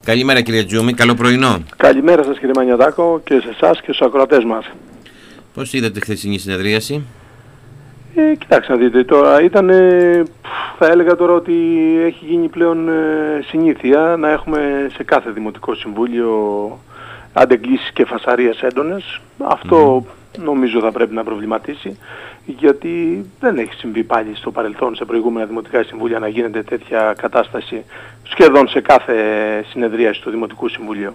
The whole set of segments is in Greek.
Καλημέρα κύριε Τζούμη, καλό πρωινό. Καλημέρα σας κύριε Μανιωτάκο και σε εσάς και στους ακροατές μας. Πώς είδατε χθεσινή συνεδρίαση? Κοιτάξτε να δείτε, τώρα θα έλεγα τώρα ότι έχει γίνει πλέον συνήθεια να έχουμε σε κάθε Δημοτικό Συμβούλιο αντεγκλήσεις και φασαρίες έντονες. Αυτό νομίζω θα πρέπει να προβληματίσει, γιατί δεν έχει συμβεί πάλι στο παρελθόν σε προηγούμενα Δημοτικά Συμβούλια να γίνεται τέτοια κατάσταση σχεδόν σε κάθε συνεδρίαση του Δημοτικού Συμβουλίου.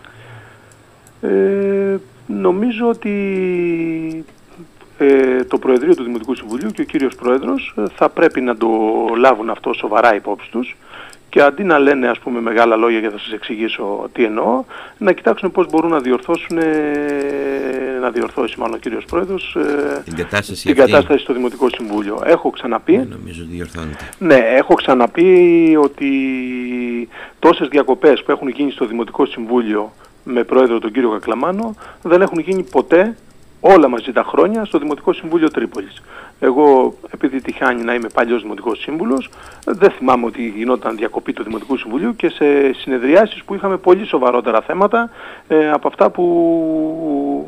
Νομίζω ότι το Προεδρείο του Δημοτικού Συμβουλίου και ο κύριος Πρόεδρος θα πρέπει να το λάβουν αυτό σοβαρά υπόψη τους και αντί να λένε ας πούμε μεγάλα λόγια, και θα σας εξηγήσω τι εννοώ, να κοιτάξουν πώς μπορούν να διορθώσουν, να διορθώσει μάλλον ο κύριος Πρόεδρος την κατάσταση στο Δημοτικό Συμβούλιο. Έχω ξαναπεί, νομίζω διορθώνεται. Ναι, έχω ξαναπεί ότι τόσες διακοπές που έχουν γίνει στο Δημοτικό Συμβούλιο με Πρόεδρο τον κύριο Κακλαμάνο δεν έχουν γίνει ποτέ όλα μαζί τα χρόνια στο Δημοτικό Συμβούλιο Τρίπολης. Εγώ, επειδή τυχάνει να είμαι παλιός Δημοτικός Σύμβουλος, δεν θυμάμαι ότι γινόταν διακοπή του Δημοτικού Συμβουλίου και σε συνεδριάσεις που είχαμε πολύ σοβαρότερα θέματα από αυτά που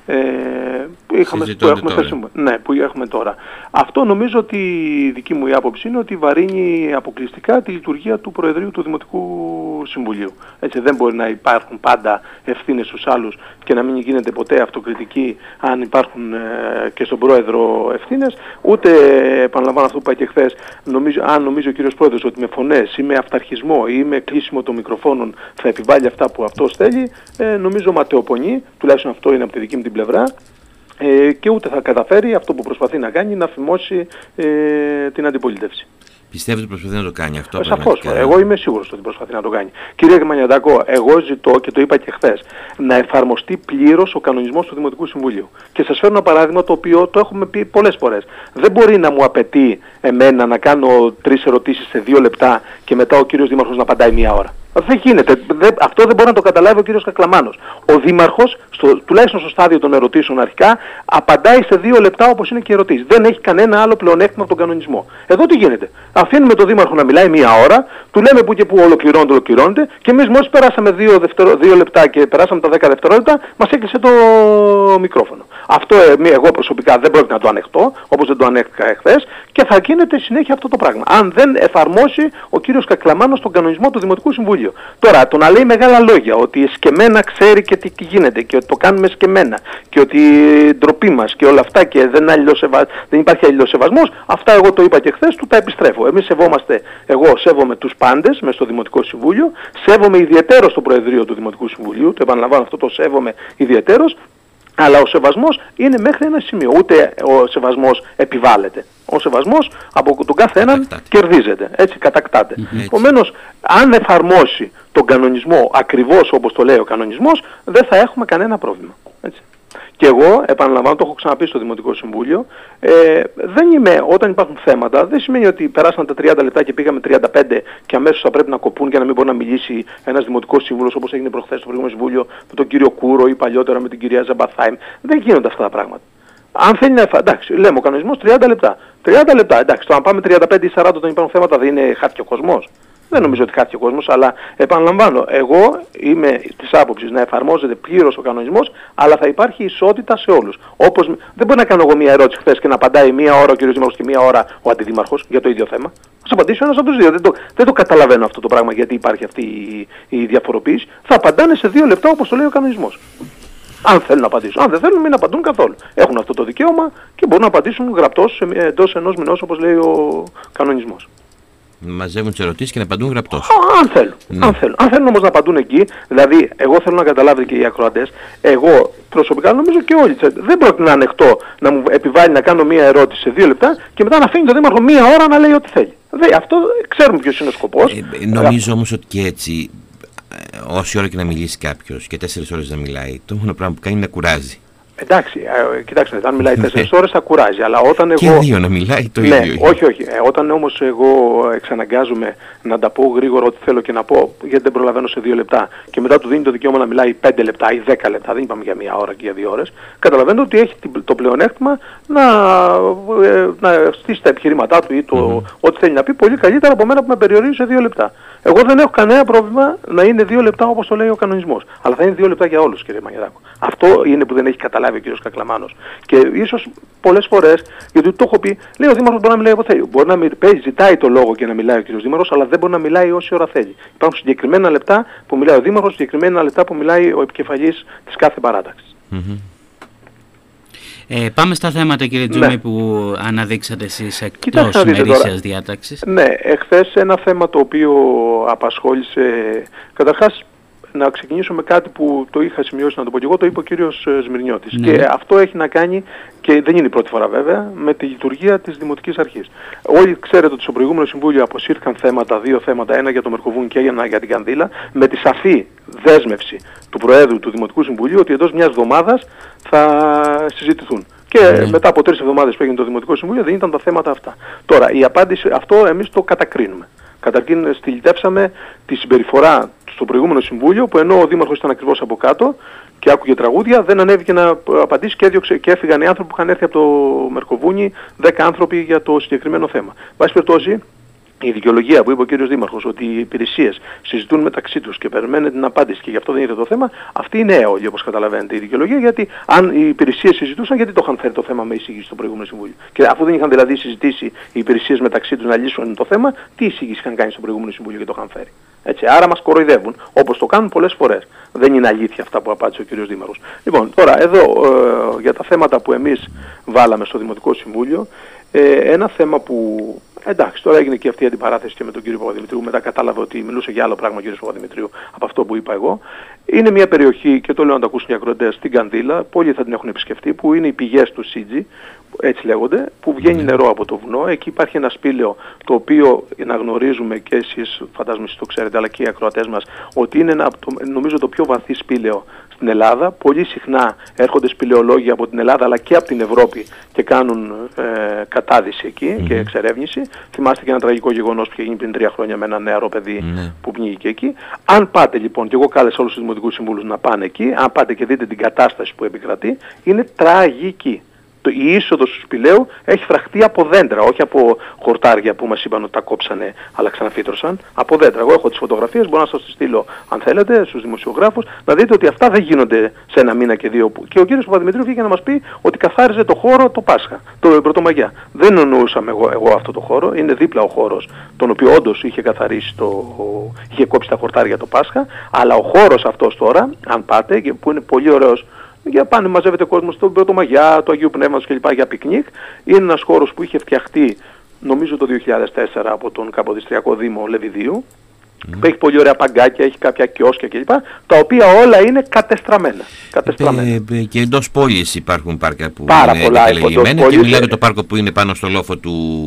που έχουμε τώρα. Αυτό νομίζω ότι η δική μου άποψη είναι ότι βαρύνει αποκλειστικά τη λειτουργία του Προεδρείου του Δημοτικού Συμβουλίου. Έτσι, δεν μπορεί να υπάρχουν πάντα ευθύνες στους άλλους και να μην γίνεται ποτέ αυτοκριτική αν υπάρχουν και στον Πρόεδρο ευθύνες, ούτε, επαναλαμβάνω αυτό που είπα και χθες, αν νομίζει ο κύριος Πρόεδρος ότι με φωνές ή με αυταρχισμό ή με κλείσιμο των μικροφώνων θα επιβάλλει αυτά που αυτός θέλει, νομίζω ματαιοπονεί, τουλάχιστον αυτό είναι από τη δική μου την πλευρά, και ούτε θα καταφέρει αυτό που προσπαθεί να κάνει, να φημώσει την αντιπολίτευση. Πιστεύετε ότι προσπαθεί να το κάνει αυτό? Σαφώς. Εγώ είμαι σίγουρος ότι προσπαθεί να το κάνει. Κύριε Μανιωτάκο, εγώ ζητώ, και το είπα και χθες, να εφαρμοστεί πλήρως ο κανονισμός του Δημοτικού Συμβουλίου. Και σας φέρνω ένα παράδειγμα το οποίο το έχουμε πει πολλές φορές. Δεν μπορεί να μου απαιτεί εμένα να κάνω 3 ερωτήσεις σε 2 λεπτά και μετά ο κύριος Δήμαρχος να απαντάει 1 ώρα. Δεν γίνεται. Αυτό δεν μπορεί να το καταλάβει ο κύριος Κακλαμάνος. Ο Δήμαρχος, τουλάχιστον στο στάδιο των ερωτήσεων αρχικά, απαντάει σε 2 λεπτά όπως είναι και οι ερωτήσεις. Δεν έχει κανένα άλλο πλεονέκτημα από τον κανονισμό. Εδώ τι γίνεται? Αφήνουμε τον Δήμαρχο να μιλάει 1 ώρα, του λέμε που και που ολοκληρώνεται, και εμείς μόλις περάσαμε 2 λεπτά και περάσαμε τα 10 δευτερόλεπτα, μας έκλεισε το μικρόφωνο. Αυτό εγώ προσωπικά δεν πρόκειται να το ανεχτώ, όπως δεν το ανέχτηκα εχθές, και θα γίνεται συνέχεια αυτό το πράγμα. Αν δεν εφαρμόσει ο κύριος Κακλαμάνος τον κανονισμό του Δημοτικού Συμβουλίου. Τώρα, το να λέει μεγάλα λόγια, ότι εσκεμμένα ξέρει και τι γίνεται και ότι το κάνουμε εσκεμμένα και ότι ντροπή μας και όλα αυτά και δεν υπάρχει αλληλοσεβασμός, αυτά εγώ το είπα και χθες, του τα επιστρέφω. Εγώ σέβομαι τους πάντες μες στο Δημοτικό Συμβούλιο, σέβομαι ιδιαιτέρως το Προεδρείο του Δημοτικού Συμβουλίου, το επαναλαμβάνω αυτό, το σέβομαι ιδιαιτέρως. Αλλά ο σεβασμός είναι μέχρι ένα σημείο, ούτε ο σεβασμός επιβάλλεται. Ο σεβασμός από τον κάθε έναν κερδίζεται, έτσι, κατακτάται. Επομένως, αν εφαρμόσει τον κανονισμό ακριβώς όπως το λέει ο κανονισμός, δεν θα έχουμε κανένα πρόβλημα. Έτσι. Και εγώ, επαναλαμβάνω, το έχω ξαναπεί στο Δημοτικό Συμβούλιο, δεν είμαι, όταν υπάρχουν θέματα, δεν σημαίνει ότι περάσαν τα 30 λεπτά και πήγαμε 35 και αμέσως θα πρέπει να κοπούν και να μην μπορεί να μιλήσει ένας Δημοτικός Σύμβουλος, όπως έγινε προχθές στο προηγούμενο Συμβούλιο με τον κύριο Κούρο ή παλιότερα με την κυρία Ζαμπαθάιμ. Δεν γίνονται αυτά τα πράγματα. Αν θέλει να εντάξει, λέμε ο κανονισμός 30 λεπτά. 30 λεπτά, εντάξει, το να πάμε 35 ή 40 όταν υπάρχουν θέματα δεν είναι χάθηκε ο κόσμος? Δεν νομίζω ότι χάθηκε ο κόσμος, αλλά επαναλαμβάνω, εγώ είμαι της άποψης να εφαρμόζεται πλήρως ο κανονισμός, αλλά θα υπάρχει ισότητα σε όλους. Όπως δεν μπορεί να κάνω εγώ 1 ερώτηση χθες και να απαντάει 1 ώρα ο κύριος Δήμαρχος και 1 ώρα ο αντιδήμαρχος για το ίδιο θέμα. Θα απαντήσει ένας από τους δύο. Δεν το καταλαβαίνω αυτό το πράγμα, γιατί υπάρχει αυτή η διαφοροποίηση. Θα απαντάνε σε 2 λεπτά όπως το λέει ο κανονισμός. Αν θέλουν να απαντήσουν. Αν δεν θέλουν, μην απαντούν καθόλου. Έχουν αυτό το δικαίωμα και μπορούν να απαντήσουν γραπτώς εντός 1 μηνός, όπως λέει ο κανονισμός. Μαζεύουν τις ερωτήσεις και να απαντούν γραπτώς. Αν θέλουν. Ναι. Αν θέλουν όμως να απαντούν εκεί, δηλαδή εγώ θέλω να καταλάβετε και οι ακροατές, εγώ προσωπικά νομίζω και όλοι, δεν πρόκειται να ανεχτώ να μου επιβάλλει να κάνω 1 ερώτηση σε 2 λεπτά και μετά να αφήνει τον Δήμαρχο 1 ώρα να λέει ό,τι θέλει. Αυτό ξέρουμε ποιος είναι ο σκοπός. Νομίζω όμως ότι και έτσι, όση ώρα και να μιλήσει κάποιος και 4 ώρες να μιλάει, το μόνο πράγμα που κάνει είναι να κουράζει. Εντάξει, κοιτάξτε, αν μιλάει 4 ώρες θα κουράζει, αλλά όταν εγώ... Και 2 να μιλάει το ναι, ίδιο. όχι. Όταν όμως εγώ εξαναγκάζομαι να τα πω γρήγορα ό,τι θέλω και να πω, γιατί δεν προλαβαίνω σε 2 λεπτά, και μετά του δίνει το δικαίωμα να μιλάει 5 λεπτά ή 10 λεπτά, δεν είπαμε για 1 ώρα και για 2 ώρες, καταλαβαίνω ότι έχει το πλεονέκτημα να στήσει τα επιχειρήματά του ή ό,τι θέλει να πει πολύ καλύτερα από μένα που με περιορίζει σε 2 λεπτά. Εγώ δεν έχω κανένα πρόβλημα να είναι 2 λεπτά όπως το λέει ο κανονισμός. Αλλά θα είναι 2 λεπτά για όλους, κύριε Μανιαδάκο. Αυτό είναι που δεν έχει καταλάβει ο κύριος Κακλαμάνος. Και ίσως πολλές φορές, γιατί το έχω πει, λέει ο Δήμαρχος μπορεί να μιλάει όπως θέλει. Μπορεί να ζητάει το λόγο και να μιλάει ο κύριος Δήμαρχος, αλλά δεν μπορεί να μιλάει όση ώρα θέλει. Υπάρχουν συγκεκριμένα λεπτά που μιλάει ο Δήμαρχος, συγκεκριμένα λεπτά που μιλάει ο επικεφαλής της κάθε παράταξης. Πάμε στα θέματα, κύριε Τζούμη, ναι, που αναδείξατε εσείς εκτός ημερήσιας διάταξης. Ναι, εχθές ένα θέμα το οποίο απασχόλησε, καταρχάς να ξεκινήσω με κάτι που το είχα σημειώσει να το πω και εγώ, το είπε ο κύριος Σμυρνιώτης. Ναι. Και αυτό έχει να κάνει, και δεν είναι η πρώτη φορά βέβαια, με τη λειτουργία της Δημοτικής Αρχής. Όλοι ξέρετε ότι στο προηγούμενο Συμβούλιο αποσύρθηκαν θέματα, 2 θέματα, ένα για το Μερκοβούνι και ένα για την Κανδύλα, με τη σαφή δέσμευση του Προέδρου του Δημοτικού Συμβουλίου ότι εντός μιας εβδομάδας θα συζητηθούν. Και μετά από 3 εβδομάδες που έγινε το Δημοτικό Συμβούλιο δεν ήταν τα θέματα αυτά. Τώρα, η απάντηση, αυτό εμείς το κατακρίνουμε. Καταρχήν στυλιτεύσαμε τη συμπεριφορά στο προηγούμενο Συμβούλιο, που ενώ ο Δήμαρχος ήταν ακριβώς από κάτω και άκουγε τραγούδια, δεν ανέβηκε να απαντήσει και έφυγαν οι άνθρωποι που είχαν έρθει από το Μερκοβούνι, 10 άνθρωποι για το συγκεκριμένο θέμα. Βάση περιπτώσει, η δικαιολογία που είπε ο κύριος Δήμαρχος ότι οι υπηρεσίες συζητούν μεταξύ τους και περιμένουν την απάντηση και γι' αυτό δεν ήρθε το θέμα, αυτή είναι έολη, όπως καταλαβαίνετε, η δικαιολογία, γιατί αν οι υπηρεσίες συζητούσαν, γιατί το είχαν φέρει το θέμα με εισήγηση στο προηγούμενο Συμβούλιο. Και αφού δεν είχαν δηλαδή συζητήσει οι υπηρεσίες μεταξύ τους να λύσουν το θέμα, τι εισήγηση είχαν κάνει στο προηγούμενο Συμβούλιο και το είχαν φέρει. Έτσι, άρα μας κοροϊδεύουν, όπως το κάνουν πολλές φορές. Δεν είναι αλήθεια αυτά που απάντησε ο κύριος Δήμαρχος. Λοιπόν, τώρα εδώ για τα θέματα που εμείς βάλαμε στο Δημοτικό Συμβούλιο, ένα θέμα που, εντάξει, τώρα έγινε και αυτή η αντιπαράθεση και με τον κύριο Παπαδημητρίου, μετά κατάλαβε ότι μιλούσε για άλλο πράγμα ο κύριος Παπαδημητρίου από αυτό που είπα εγώ. Είναι μια περιοχή, και το λέω να το ακούσουν οι ακροατές, στην Κανδύλα, πολλοί θα την έχουν επισκεφτεί, που είναι οι πηγές του Σίτζη, έτσι λέγονται, που βγαίνει νερό από το βουνό. Εκεί υπάρχει ένα σπήλαιο, το οποίο να γνωρίζουμε και εσείς, φαντάζομαι εσείς το ξέρετε, αλλά και οι ακροατές μας, ότι είναι νομίζω το πιο βαθύ σπήλαιο στην Ελλάδα. Πολύ συχνά έρχονται σπηλαιολόγοι από την Ελλάδα αλλά και από την Ευρώπη και κάνουν κατάδυση εκεί και εξερεύνηση. Θυμάστε και ένα τραγικό γεγονός που είχε γίνει πριν 3 χρόνια με ένα νεαρό παιδί που πνίγηκε εκεί. Αν πάτε λοιπόν, και εγώ κάλεσα όλους τους δημοτικούς συμβούλους να πάνε εκεί, αν πάτε και δείτε την κατάσταση που επικρατεί, είναι τραγική. Η είσοδος του σπηλαίου έχει φραχτεί από δέντρα, όχι από χορτάρια που μας είπαν ότι τα κόψανε αλλά ξαναφύτρωσαν. Από δέντρα. Εγώ έχω τις φωτογραφίες, μπορώ να σας τις στείλω αν θέλετε στους δημοσιογράφους, να δείτε ότι αυτά δεν γίνονται σε 1 μήνα και 2. Και ο κύριος Παπαδημητρίου βγήκε να μας πει ότι καθάριζε το χώρο το Πάσχα, το Πρωτομαγιά. Δεν εννοούσαμε εγώ αυτό το χώρο, είναι δίπλα ο χώρος, τον οποίο όντως είχε καθαρίσει, είχε κόψει τα χορτάρια το Πάσχα, αλλά ο χώρος αυτός τώρα, αν πάτε, και που είναι πολύ ωραίος, για πάνε μαζεύεται κόσμο στον Πρωτομαγιά, του Αγίου Πνεύματος κλπ. Για πικνίκ. Είναι ένας χώρος που είχε φτιαχτεί νομίζω το 2004 από τον Καποδιστριακό Δήμο Λεβιδίου, που έχει πολύ ωραία παγκάκια, έχει κάποια κιόσκια κλπ. Τα οποία όλα είναι κατεστραμμένα. Και εντός πόλης υπάρχουν πάρκα που πάρα είναι πολλά εγκαταλελειμμένα, και μιλάω για το πάρκο που είναι πάνω στο λόφο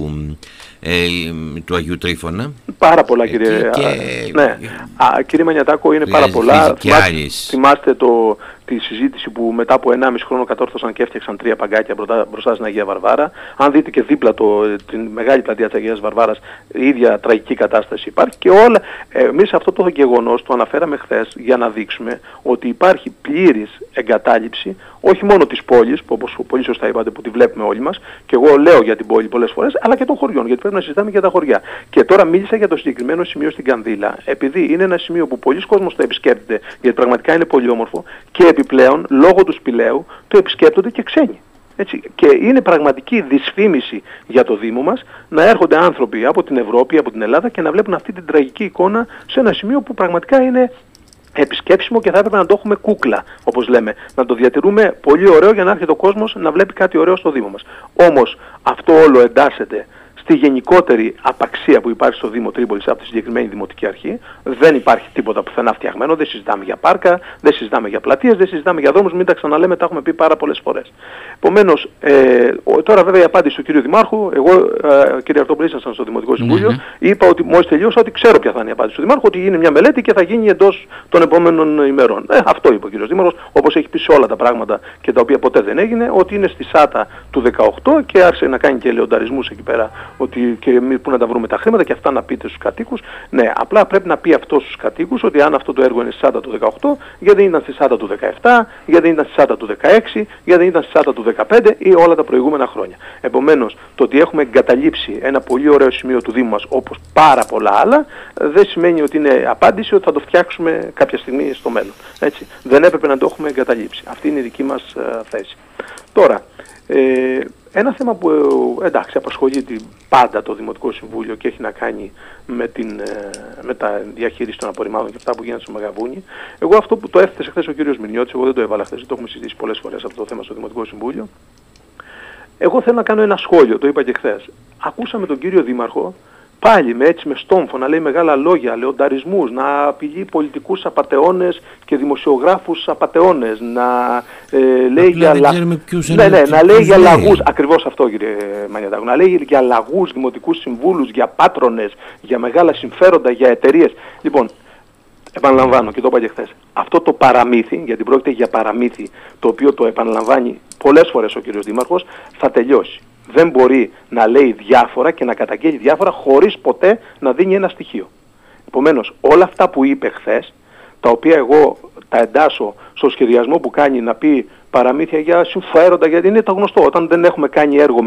του Αγίου Τρίφωνα. Πάρα πολλά, κύριε. Ναι. Κύριε Μανιατάκο, είναι πάρα πολλά. Θυμάστε τη συζήτηση που μετά από 1,5 χρόνο κατόρθωσαν και έφτιαξαν 3 παγκάκια μπροστά στην Αγία Βαρβάρα. Αν δείτε και δίπλα την μεγάλη πλατεία της Αγίας Βαρβάρας, η ίδια τραγική κατάσταση υπάρχει. Και όλα, εμείς αυτό το γεγονός το αναφέραμε χθες για να δείξουμε ότι υπάρχει πλήρης εγκατάλειψη όχι μόνο της πόλης, που όπως πολύ σωστά είπατε, που τη βλέπουμε όλοι μας, και εγώ λέω για την πόλη πολλές φορές, αλλά και των χωριών, γιατί πρέπει να συζητάμε για τα χωριά. Και τώρα μίλησα για το συγκεκριμένο σημείο στην Κανδύλα, επειδή είναι ένα σημείο που πολλοί κόσμος το επισκέπτεται, γιατί πραγματικά είναι πολύ όμορφο, και επιπλέον, λόγω του σπηλαίου, το επισκέπτονται και ξένοι. Έτσι. Και είναι πραγματική δυσφήμιση για το Δήμο μας να έρχονται άνθρωποι από την Ευρώπη, από την Ελλάδα και να βλέπουν αυτή την τραγική εικόνα σε ένα σημείο που πραγματικά είναι επισκέψιμο και θα έπρεπε να το έχουμε κούκλα, όπως λέμε. Να το διατηρούμε πολύ ωραίο για να έρχεται ο κόσμος να βλέπει κάτι ωραίο στο Δήμο μας. Όμως αυτό όλο εντάσσεται στη γενικότερη απαξία που υπάρχει στο Δήμο Τρίπολης από τη συγκεκριμένη Δημοτική Αρχή. Δεν υπάρχει τίποτα πουθενά φτιαγμένο, δεν συζητάμε για πάρκα, δεν συζητάμε για πλατείες, δεν συζητάμε για δρόμους, μην τα ξαναλέμε, τα έχουμε πει πάρα πολλές φορές. Επομένως, τώρα βέβαια η απάντηση του κύριου Δημάρχου, εγώ κύριε Αρτόπουλε ήσασταν στο Δημοτικό Συμβούλιο, είπα ότι μόλις τελείωσα ότι ξέρω ποια θα είναι η απάντηση του Δημάρχου, ότι γίνει μια μελέτη και θα γίνει εντός των επόμενων ημερών. Αυτό είπε ο κύριος Δήμαρχος, όπως έχει πει σε όλα τα πράγματα και τα οποία ποτέ δεν έγινε, ότι είναι στη ΣΑΤΑ του 18 και άρχισε να κάνει και λεονταρισμούς εκεί πέρα, ότι και πού να τα βρούμε τα χρήματα και αυτά να πείτε στους κατοίκους. Ναι, απλά πρέπει να πει αυτό στους κατοίκους ότι αν αυτό το έργο είναι στη ΣΑΤΑ του 18, γιατί ήταν στη ΣΑΤΑ του 17, γιατί ήταν στη ΣΑΤΑ του 16, γιατί ήταν στη ΣΑΤΑ του 15 ή όλα τα προηγούμενα χρόνια. Επομένως, το ότι έχουμε εγκαταλείψει ένα πολύ ωραίο σημείο του Δήμου μας, όπως πάρα πολλά άλλα, δεν σημαίνει ότι είναι απάντηση ότι θα το φτιάξουμε κάποια στιγμή στο μέλλον. Έτσι. Δεν έπρεπε να το έχουμε εγκαταλείψει. Αυτή είναι η δική μας θέση. Τώρα, ένα θέμα που εντάξει απασχολεί πάντα το Δημοτικό Συμβούλιο και έχει να κάνει με τα διαχείριση των απορριμμάτων και αυτά που γίνανε στο Μεγαβούνι. Εγώ αυτό που το έθεσε χθες ο κύριος Μηνιώτης, εγώ δεν το έβαλα χθες, το έχουμε συζητήσει πολλές φορές αυτό το θέμα στο Δημοτικό Συμβούλιο. Εγώ θέλω να κάνω ένα σχόλιο, το είπα και χθες. Ακούσαμε τον κύριο Δήμαρχο πάλι με στόμφο να λέει μεγάλα λόγια, λεονταρισμούς, να απειλεί πολιτικούς απατεώνες και δημοσιογράφους απατεώνες, να λέει για να λέει για λαγούς, ακριβώς αυτό κύριε Μανιατάκου, να λέει για λαγούς, δημοτικούς συμβούλους, για πάτρονες, για μεγάλα συμφέροντα, για εταιρείες. Λοιπόν, επαναλαμβάνω και το είπα και χθες, αυτό το παραμύθι, γιατί πρόκειται για παραμύθι, το οποίο το επαναλαμβάνει πολλές φορές ο κύριος Δήμαρχος, θα τελειώσει. Δεν μπορεί να λέει διάφορα και να καταγγέλει διάφορα χωρίς ποτέ να δίνει ένα στοιχείο. Επομένως, όλα αυτά που είπε χθες, τα οποία εγώ τα εντάσσω στο σχεδιασμό που κάνει να πει παραμύθια για συμφέροντα, γιατί είναι το γνωστό. Όταν δεν έχουμε κάνει έργο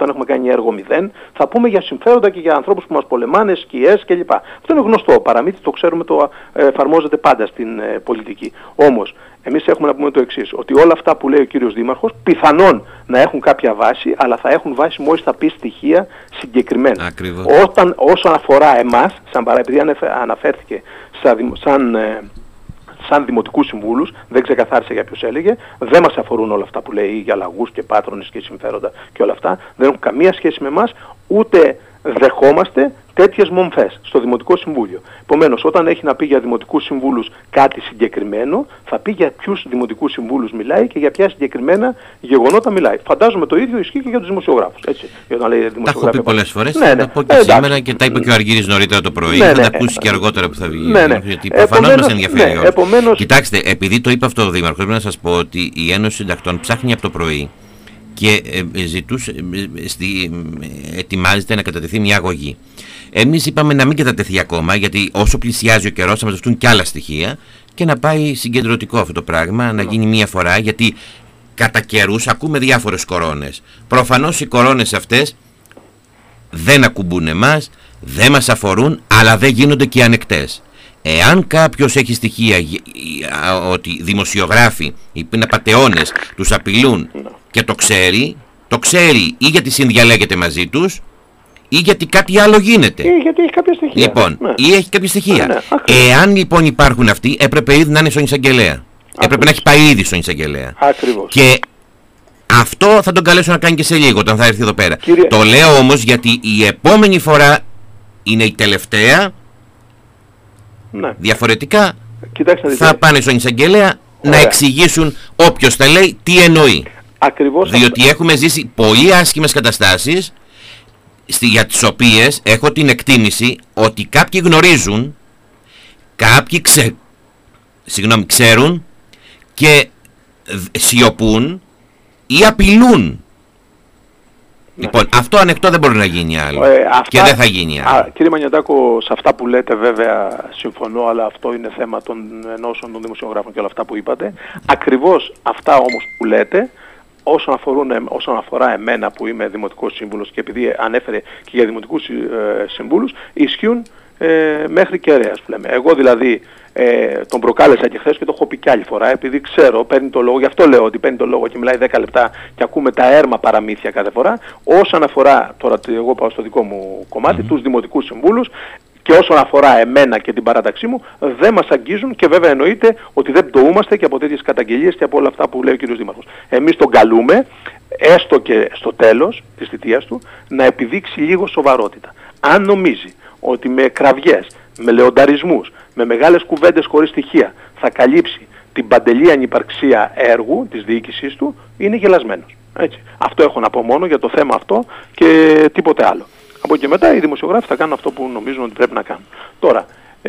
0, θα πούμε για συμφέροντα και για ανθρώπους που μας πολεμάνε, σκιές κλπ. Αυτό είναι γνωστό. Παραμύθι το ξέρουμε, το εφαρμόζεται πάντα στην πολιτική. Όμως, εμείς έχουμε να πούμε το εξής, ότι όλα αυτά που λέει ο κύριος Δήμαρχος πιθανόν να έχουν κάποια βάση, αλλά θα έχουν βάση μόλις θα πει στοιχεία συγκεκριμένα. Ακριβώς. Όσον αφορά εμάς, επειδή αναφέρθηκε σαν δημοτικούς συμβούλους, δεν ξεκαθάρισε για ποιος έλεγε, δεν μας αφορούν όλα αυτά που λέει για λαγούς και πάτρονες και συμφέροντα και όλα αυτά, δεν έχουν καμία σχέση με εμάς, ούτε δεχόμαστε τέτοιες μομφές στο Δημοτικό Συμβούλιο. Επομένως, όταν έχει να πει για δημοτικούς συμβούλους κάτι συγκεκριμένο, θα πει για ποιους δημοτικούς συμβούλους μιλάει και για ποια συγκεκριμένα γεγονότα μιλάει. Φαντάζομαι το ίδιο ισχύει και για τους δημοσιογράφους. Έτσι, για να λέει τα έχω πει πολλές φορές, θα τα πω και σήμερα και τα είπε και ο Αργύρης νωρίτερα το πρωί, θα τα ακούσει και αργότερα που θα βγει. Γιατί προφανώς μας ενδιαφέρει όλους. Επομένως... Κοιτάξτε, επειδή το είπε αυτό ο Δήμαρχος, πρέπει να σας πω ότι η Ένωση Συντακτών ψάχνει από το πρωί και ετοιμάζεται να κατατεθεί μια αγωγή. Εμείς είπαμε να μην κατατεθεί ακόμα, γιατί όσο πλησιάζει ο καιρός θα μαζευτούν και άλλα στοιχεία και να πάει συγκεντρωτικό αυτό το πράγμα, να γίνει μία φορά, γιατί κατά καιρούς ακούμε διάφορες κορώνες. Προφανώς οι κορώνες αυτές δεν ακουμπούν εμάς, δεν μας αφορούν, αλλά δεν γίνονται και ανεκτές. Εάν κάποιος έχει στοιχεία ότι δημοσιογράφοι ή απατεώνες τους απειλούν και το ξέρει ή γιατί συνδιαλέγεται μαζί τους ή γιατί κάτι άλλο γίνεται. Ή γιατί έχει κάποια στοιχεία. Λοιπόν, ή έχει κάποια στοιχεία. Εάν λοιπόν υπάρχουν αυτοί, έπρεπε ήδη να είναι στον εισαγγελέα. Έπρεπε να έχει πάει ήδη στον εισαγγελέα. Ακριβώς. Και αυτό θα τον καλέσω να κάνει και σε λίγο όταν θα έρθει εδώ πέρα. Το λέω όμως γιατί η επόμενη φορά είναι η τελευταία. Ναι. Διαφορετικά θα πάνε στον εισαγγελέα να εξηγήσουν όποιος τα λέει τι εννοεί. Ακριβώς. Διότι έχουμε ζήσει πολύ άσχημες καταστάσεις για τις οποίες έχω την εκτίμηση ότι κάποιοι γνωρίζουν, κάποιοι ξέρουν και σιωπούν ή απειλούν. Λοιπόν, αυτό ανεκτό δεν μπορεί να γίνει άλλο και δεν θα γίνει άλλο. Κύριε Μανιατάκο, σε αυτά που λέτε βέβαια συμφωνώ, αλλά αυτό είναι θέμα των ενώσεων των δημοσιογράφων και όλα αυτά που είπατε. Ακριβώς αυτά όμως που λέτε, όσον αφορά εμένα που είμαι δημοτικός σύμβουλος και επειδή ανέφερε και για δημοτικούς συμβούλους, ισχύουν μέχρι κεραίας που λέμε. Εγώ δηλαδή τον προκάλεσα και χθες και το έχω πει κι άλλη φορά, επειδή ξέρω, παίρνει το λόγο, γι' αυτό λέω ότι παίρνει το λόγο και μιλάει 10 λεπτά και ακούμε τα έρμα παραμύθια κάθε φορά. Όσον αφορά, τώρα εγώ πάω στο δικό μου κομμάτι, τους δημοτικούς συμβούλους, Και όσον αφορά εμένα και την παράταξή μου, δεν μας αγγίζουν και βέβαια εννοείται ότι δεν πτωούμαστε και από τέτοιες καταγγελίες και από όλα αυτά που λέει ο κ. Δήμαρχος. Εμείς τον καλούμε, έστω και στο τέλος της θητείας του, να επιδείξει λίγο σοβαρότητα. Αν νομίζει ότι με κραυγές, με λεονταρισμούς, με μεγάλες κουβέντες χωρίς στοιχεία θα καλύψει την παντελή ανυπαρξία έργου της διοίκησής του, είναι γελασμένος. Έτσι. Αυτό έχω να πω μόνο για το θέμα αυτό και τίποτε άλλο. Από εκεί μετά οι δημοσιογράφοι θα κάνουν αυτό που νομίζουν ότι πρέπει να κάνουν. Τώρα,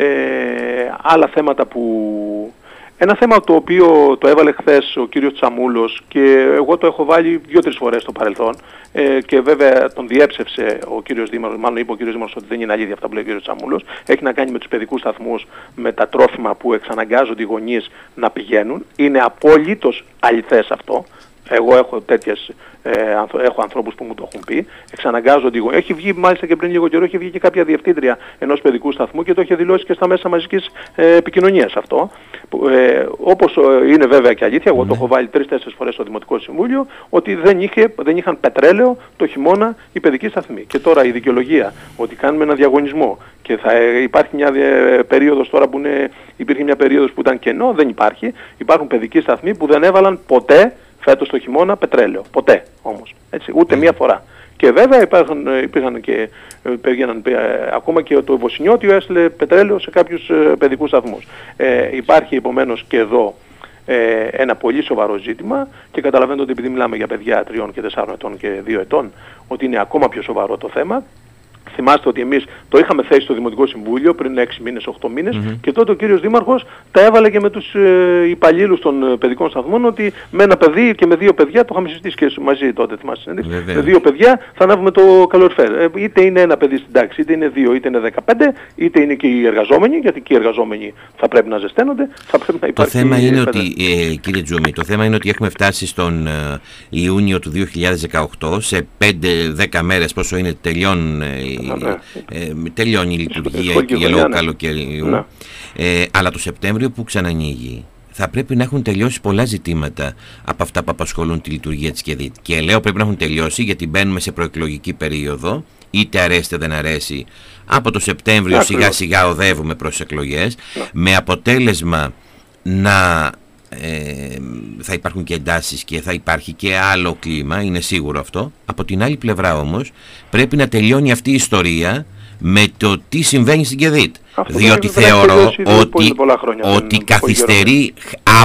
άλλα θέματα που... Ένα θέμα το οποίο το έβαλε χθες ο κύριος Τσαμούλος και εγώ το έχω βάλει 2-3 φορές στο παρελθόν και βέβαια τον διέψευσε ο κύριος Δήμαρχος, μάλλον είπε ο κύριος Δήμαρχος ότι δεν είναι αλήθεια αυτά που λέει ο κύριος Τσαμούλος. Έχει να κάνει με τους παιδικούς σταθμούς, με τα τρόφιμα που εξαναγκάζονται οι γονείς να πηγαίνουν. Είναι απόλυτος αληθές αυτό. Εγώ έχω έχω ανθρώπους που μου το έχουν πει. Εξαναγκάζονται οι γονείς. Έχει βγει μάλιστα και πριν λίγο καιρό, έχει βγει και κάποια διευθύντρια ενός παιδικού σταθμού και το έχει δηλώσει και στα μέσα μαζικής επικοινωνίας αυτό. Όπως είναι βέβαια και αλήθεια, εγώ το έχω βάλει 3-4 φορές στο Δημοτικό Συμβούλιο, ότι δεν είχαν πετρέλαιο το χειμώνα οι παιδικοί σταθμοί. Και τώρα η δικαιολογία ότι κάνουμε ένα διαγωνισμό και θα υπάρχει μια περίοδος τώρα που υπήρχε μια περίοδος που ήταν κενό, δεν υπάρχει. Υπάρχουν παιδικοί σταθμοί που δεν έβαλαν ποτέ φέτος το χειμώνα πετρέλαιο. Ποτέ όμως. Έτσι, ούτε μία φορά. Και βέβαια υπήρχαν και ακόμα και το Βοσινιώτιο έστειλε πετρέλαιο σε κάποιους παιδικούς σταθμούς. Υπάρχει επομένως και εδώ ένα πολύ σοβαρό ζήτημα και καταλαβαίνετε ότι επειδή μιλάμε για παιδιά 3 και 4 ετών και 2 ετών, ότι είναι ακόμα πιο σοβαρό το θέμα. Θυμάστε ότι εμείς το είχαμε θέσει στο Δημοτικό Συμβούλιο πριν 6 μήνες, 8 μήνες και τότε ο κύριος Δήμαρχος τα έβαλε και με τους υπαλλήλους των παιδικών σταθμών ότι με ένα παιδί και με 2 παιδιά, το είχαμε συζητήσει και μαζί τότε, θυμάστε, με 2 παιδιά θα ανάβουμε το καλοριφέρ. Είτε είναι ένα παιδί στην τάξη, είτε είναι 2, είτε είναι 15, είτε είναι και οι εργαζόμενοι, γιατί και οι εργαζόμενοι θα πρέπει να ζεσταίνονται, θα πρέπει να υπάρχει. Το θέμα είναι ότι, κύριε Τζούμι, το θέμα είναι ότι έχουμε φτάσει στον Ιούνιο του 2018, σε 5-10 μέρες πόσο είναι τελειώνει η λειτουργία και λόγω καλοκαιριού, αλλά το Σεπτέμβριο που ξανανοίγει θα πρέπει να έχουν τελειώσει πολλά ζητήματα από αυτά που απασχολούν τη λειτουργία της ΚΕΔΙΤ. Και λέω πρέπει να έχουν τελειώσει γιατί μπαίνουμε σε προεκλογική περίοδο, είτε αρέσει είτε δεν αρέσει. Από το Σεπτέμβριο σιγά σιγά οδεύουμε προς εκλογές, με αποτέλεσμα να θα υπάρχουν και εντάσεις και θα υπάρχει και άλλο κλίμα, είναι σίγουρο αυτό. Από την άλλη πλευρά όμως πρέπει να τελειώνει αυτή η ιστορία με το τι συμβαίνει στην ΚΕΔΙΤ. Διότι θεωρώ ότι καθυστερεί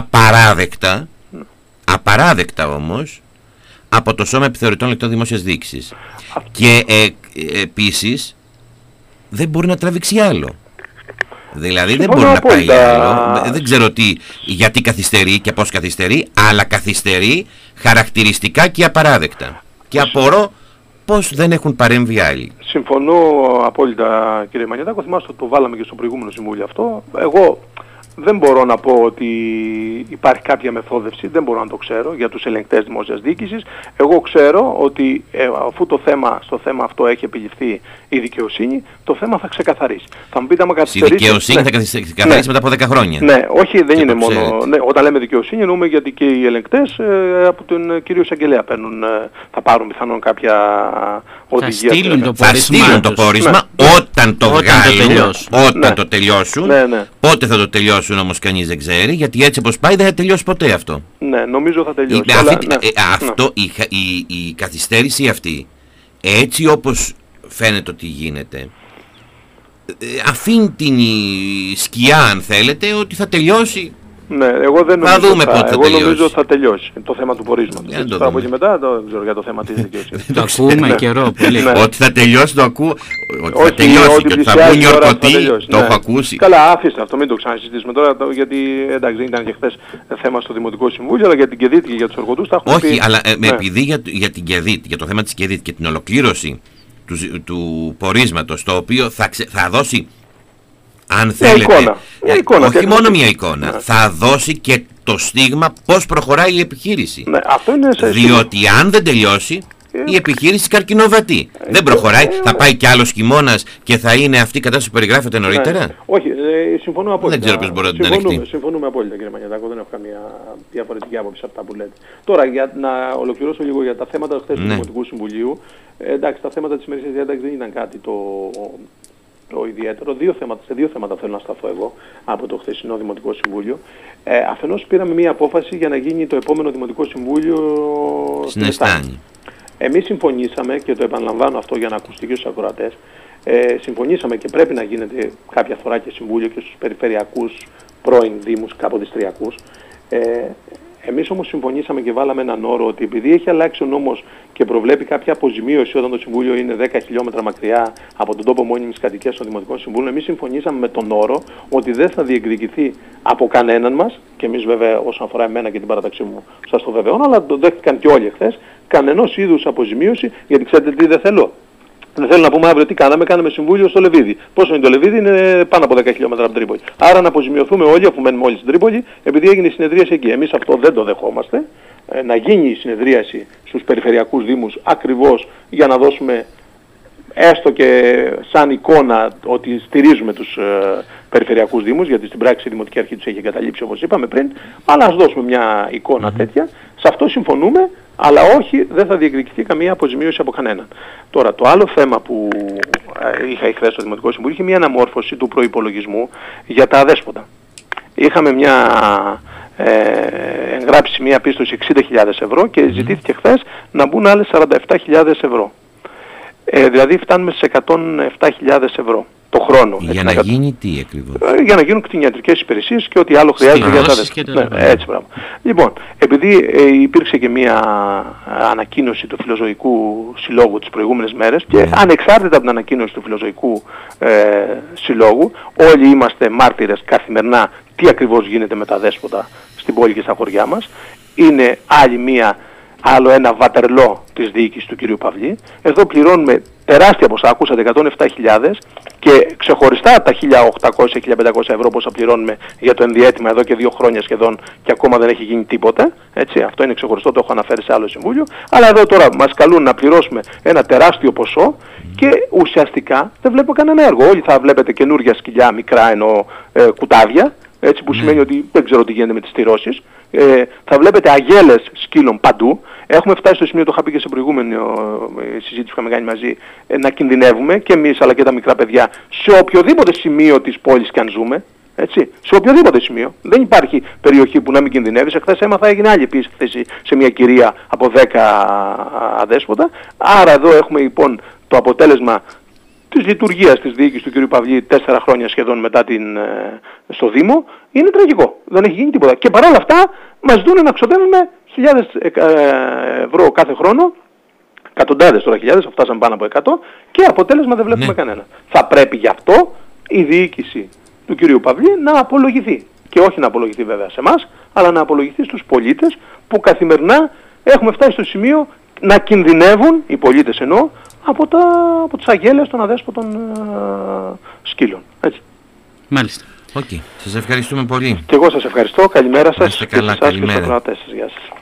απαράδεκτα όμως από το Σώμα Επιθεωρητών Λεκτών Δημόσιας Διοίκησης. Και επίσης δεν μπορεί να τραβήξει άλλο. Δηλαδή δεν μπορεί να πάει άλλο. Δεν ξέρω γιατί καθυστερεί και πώς καθυστερεί, αλλά καθυστερεί χαρακτηριστικά και απαράδεκτα. Και απορώ πώς δεν έχουν παρέμβει άλλοι. Συμφωνώ απόλυτα, κύριε Μανιωτάκο. Θυμάστε ότι το βάλαμε και στο προηγούμενο συμβούλιο αυτό. Εγώ δεν μπορώ να πω ότι υπάρχει κάποια μεθόδευση, δεν μπορώ να το ξέρω για τους ελεγκτές δημόσιας διοίκησης. Εγώ ξέρω ότι αφού στο θέμα αυτό έχει επιληφθεί η δικαιοσύνη, το θέμα θα ξεκαθαρίσει. Θα μου πείτε άμα καθυστερήσει. Η δικαιοσύνη θα ξεκαθαρίσει μετά από 10 χρόνια. Ναι, όχι, δεν είναι μόνο. Ναι, όταν λέμε δικαιοσύνη εννοούμε γιατί και οι ελεγκτές από τον κύριο εισαγγελέα θα πάρουν πιθανόν κάποια οδηγία. Θα στείλουν το πόρισμα όταν το βγάλουν, όταν το τελειώσουν. Πότε θα το τελειώσουν όμως κανείς δεν ξέρει, γιατί έτσι όπως πάει δεν θα τελειώσει ποτέ αυτό. Ναι, νομίζω θα τελειώσει. Η καθυστέρηση αυτή, έτσι όπως φαίνεται ότι γίνεται, αφήνει την σκιά, αν θέλετε, ότι θα τελειώσει. Ναι, εγώ δεν θα δούμε πότε θα τελειώσει. Εγώ νομίζω θα τελειώσει το θέμα του πορίσματος. Τώρα από εκεί μετά δεν ξέρω για το θέμα της δικαιοσύνης. Το ακούμε καιρό πολύ. Ότι θα τελειώσει το ακούω. Ότι θα τελειώσει και ότι θα βγουν οι ορκωτοί, το έχω ακούσει. Καλά, άφηστε αυτό, μην το ξανασυζητήσουμε τώρα, γιατί εντάξει δεν ήταν και χθες θέμα στο Δημοτικό Συμβούλιο, αλλά για την ΚΕΔΙΤ και για τους ορκωτούς τα έχουμε πει. Όχι, αλλά επειδή για την ΚΕΔΙΤ, για το θέμα της ΚΕΔΙΤ και την ολοκλήρωση του πορίσματος, το οποίο θα δώσει, αν θέλετε, όχι μόνο μια εικόνα, θα δώσει και το στίγμα πώς προχωράει η επιχείρηση. Ναι, αυτό είναι διότι αν δεν τελειώσει, η επιχείρηση καρκινοβατεί. Δεν προχωράει, θα πάει κι άλλος χειμώνας και θα είναι αυτή η κατάσταση που περιγράφεται νωρίτερα. Όχι, συμφωνούμε απόλυτα. Δεν ξέρω πώς μπορεί να την ανοιχτεί. Συμφωνούμε απόλυτα, κύριε Μανιωτάκο, δεν έχω καμία διαφορετική άποψη από αυτά που λέτε. Τώρα, για να ολοκληρώσω λίγο για τα θέματα χθες του Δημοτικού Συμβουλίου. Εντάξει, τα θέματα της ημερήσιας διάταξης δεν ήταν κάτι το ιδιαίτερο. Σε δύο θέματα θέλω να σταθώ εγώ από το χθεσινό Δημοτικό Συμβούλιο. Αφενός πήραμε μία απόφαση για να γίνει το επόμενο Δημοτικό Συμβούλιο στην Εστάνη. Εμείς συμφωνήσαμε, και το επαναλαμβάνω αυτό για να ακουστεί και στους ακροατές, συμφωνήσαμε και πρέπει να γίνεται κάποια φορά και συμβούλιο και στους περιφερειακούς πρώην δήμους, καποδιστριακούς. Εμείς όμως συμφωνήσαμε και βάλαμε έναν όρο ότι επειδή έχει αλλάξει ο νόμος και προβλέπει κάποια αποζημίωση όταν το Συμβούλιο είναι 10 χιλιόμετρα μακριά από τον τόπο μόνιμης κατοικίας των Δημοτικών Συμβούλων, εμείς συμφωνήσαμε με τον όρο ότι δεν θα διεκδικηθεί από κανέναν μας, και εμείς βέβαια όσον αφορά εμένα και την παράταξή μου σας το βεβαιώνω, αλλά το δέχτηκαν και όλοι εχθές, κανενός είδους αποζημίωση, γιατί ξέρετε τι δεν θέλω. Δεν θέλω να πούμε αύριο τι κάναμε συμβούλιο στο Λεβίδι. Πόσο είναι το Λεβίδι, είναι πάνω από 10 χιλιόμετρα από την Τρίπολη. Άρα να αποζημιωθούμε όλοι, αφού μένουμε όλοι στην Τρίπολη, επειδή έγινε η συνεδρίαση εκεί. Εμείς αυτό δεν το δεχόμαστε. Να γίνει η συνεδρίαση στους περιφερειακούς δήμους ακριβώς για να δώσουμε έστω και σαν εικόνα ότι στηρίζουμε τους περιφερειακούς δήμους, γιατί στην πράξη η Δημοτική Αρχή τους έχει εγκαταλείψει όπως είπαμε πριν, αλλά ας δώσουμε μια εικόνα τέτοια. Σε αυτό συμφωνούμε, αλλά όχι, δεν θα διεκδικηθεί καμία αποζημίωση από κανέναν. Τώρα, το άλλο θέμα που είχα χθες στο Δημοτικό Συμβούλιο είχε μια αναμόρφωση του προϋπολογισμού για τα αδέσποτα. Είχαμε εγγράψει μια πίστοση 60.000 ευρώ και ζητήθηκε χθες να μπουν άλλες 47.000 ευρώ. Δηλαδή φτάνουμε σε 107.000 ευρώ το χρόνο. Για να γίνει τι ακριβώς? Για να γίνουν κτηνιατρικές υπηρεσίες και ό,τι άλλο χρειάζεται για τα αδέσποτα. Έτσι, μπράβο. Λοιπόν, επειδή υπήρξε και μια ανακοίνωση του Φιλοζωικού Συλλόγου τις προηγούμενες μέρες και ανεξάρτητα από την ανακοίνωση του Φιλοζωικού Συλλόγου, όλοι είμαστε μάρτυρες καθημερινά τι ακριβώς γίνεται με τα αδέσποτα στην πόλη και στα χωριά μας. Είναι άλλο ένα βατερλό της διοίκησης του κ. Παυλή. Εδώ πληρώνουμε τεράστια ποσά, ακούσατε, 107.000 και ξεχωριστά από τα 1.800-1.500 ευρώ πόσα πληρώνουμε για το ενδιαίτημα εδώ και 2 χρόνια σχεδόν και ακόμα δεν έχει γίνει τίποτα. Έτσι, αυτό είναι ξεχωριστό, το έχω αναφέρει σε άλλο συμβούλιο. Αλλά εδώ τώρα μας καλούν να πληρώσουμε ένα τεράστιο ποσό και ουσιαστικά δεν βλέπω κανένα έργο. Όλοι θα βλέπετε καινούργια σκυλιά, μικρά εννοώ κουτάβια, έτσι, που σημαίνει ότι δεν ξέρω τι γίνεται με τις στηρώσεις. Θα βλέπετε αγέλες σκύλων παντού. Έχουμε φτάσει στο σημείο, το είχα πει και σε προηγούμενη συζήτηση που είχαμε κάνει μαζί, να κινδυνεύουμε και εμείς αλλά και τα μικρά παιδιά σε οποιοδήποτε σημείο της πόλης και αν ζούμε. Έτσι, σε οποιοδήποτε σημείο. Δεν υπάρχει περιοχή που να μην κινδυνεύει. Εχθές έμαθα έγινε άλλη επίθεση σε μια κυρία από 10 αδέσποτα. Άρα εδώ έχουμε λοιπόν το αποτέλεσμα της λειτουργίας της διοίκησης του κ. Παυλή 4 χρόνια σχεδόν μετά στο Δήμο, είναι τραγικό. Δεν έχει γίνει τίποτα. Και παρόλα αυτά μας δούνε να ξοδεύουμε 1.000 ευρώ κάθε χρόνο, εκατοντάδες τώρα χιλιάδες, φτάσαμε πάνω από 100 και αποτέλεσμα δεν βλέπουμε κανένα. Θα πρέπει γι' αυτό η διοίκηση του κ. Παυλή να απολογηθεί. Και όχι να απολογηθεί βέβαια σε εμάς, αλλά να απολογηθεί στους πολίτες που καθημερινά έχουμε φτάσει στο σημείο να κινδυνεύουν, οι πολίτες εννοώ, από τις αγέλες των αδέσποτων σκύλων. Έτσι. Μάλιστα. Σας ευχαριστούμε πολύ. Και εγώ σας ευχαριστώ. Καλημέρα σας. Είστε καλά, και στους ακροατές σας. Γεια σας.